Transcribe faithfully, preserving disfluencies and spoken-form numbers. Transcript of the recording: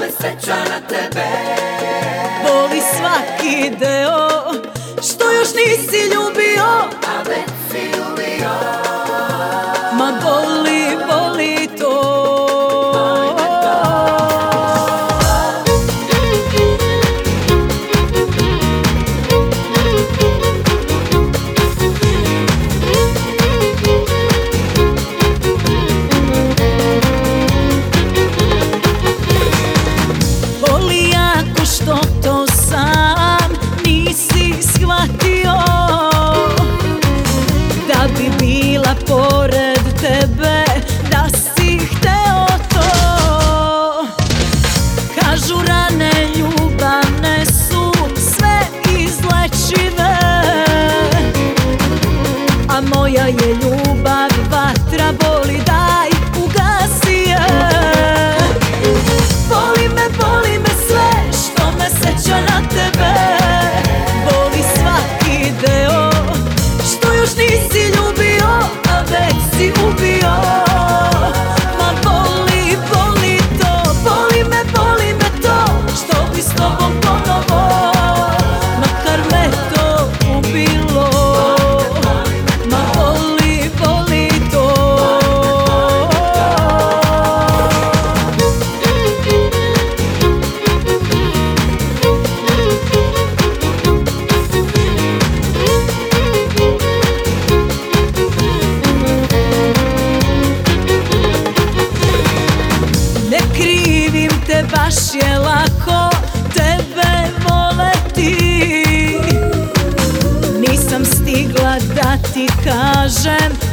me sreća na tebe. Boli svaki deo što još nisi ljubio, a već si ljubio. Ma boli, boli to. Boli jako što to sam nisi shvatio, da bi bila pored tebe, da si hteo to. Kažu rane ljubavne su sve izlečive, a moja je ljubav vatra, boli, daj ugasi je. Boli me, boli me sve što me seća na tebe. Boli svaki deo što još nisi ljubio, a već si ubio. Ma boli, boli to, boli me, boli me to, što bi s tobom ponovo, makar me to ubilo. Ma boli, boli to. Ne krivim te, baš je lako tebe voleti. Nisam stigla da ti kažem